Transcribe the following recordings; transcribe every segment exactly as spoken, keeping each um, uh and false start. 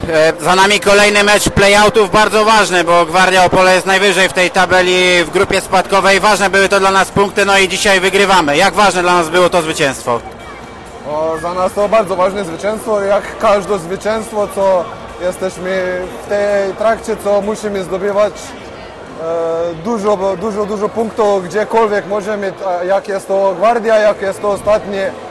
Za nami kolejny mecz playoutów, bardzo ważny, bo Gwardia Opole jest najwyżej w tej tabeli w grupie spadkowej. Ważne były to dla nas punkty, no i dzisiaj wygrywamy. Jak ważne dla nas było to zwycięstwo? O, za nas to bardzo ważne zwycięstwo, jak każde zwycięstwo, co jesteśmy w tej trakcie, co musimy zdobywać e, dużo, dużo, dużo punktów gdziekolwiek możemy, jak jest to Gwardia, jak jest to ostatnie e,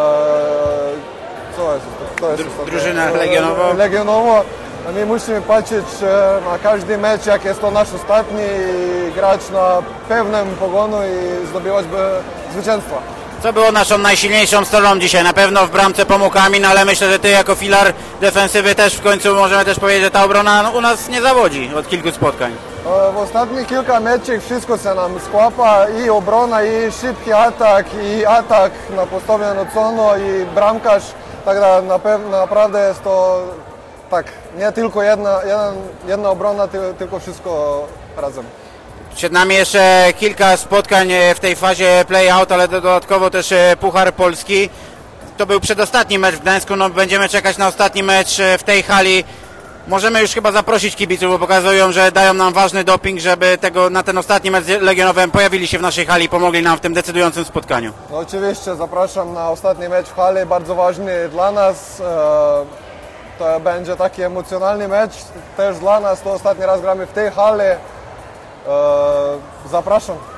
co jest, to jest Dru drużyna legionowa. legionowa. My musimy patrzeć na każdy mecz, jak jest to nasz ostatni, i grać na pewnym pogonu i zdobywać zwycięstwa. Co było naszą najsilniejszą stroną dzisiaj? Na pewno w bramce pomógł Kamin, ale myślę, że ty jako filar defensywy też w końcu możemy też powiedzieć, że ta obrona u nas nie zawodzi od kilku spotkań. W ostatnich kilka meczach wszystko się nam skłapa, i obrona, i szybki atak, i atak na postawioną cono, i bramkarz. Tak naprawdę jest to tak, nie tylko jedna, jedna, jedna obrona, tylko wszystko razem. Przed nami jeszcze kilka spotkań w tej fazie play-out, ale dodatkowo też Puchar Polski. To był przedostatni mecz w Gdańsku, no będziemy czekać na ostatni mecz w tej hali. Możemy już chyba zaprosić kibiców, bo pokazują, że dają nam ważny doping, żeby tego, na ten ostatni mecz legionowym pojawili się w naszej hali i pomogli nam w tym decydującym spotkaniu. No oczywiście, zapraszam na ostatni mecz w hali, bardzo ważny dla nas. To będzie taki emocjonalny mecz też dla nas, to ostatni raz gramy w tej hali. Zapraszam.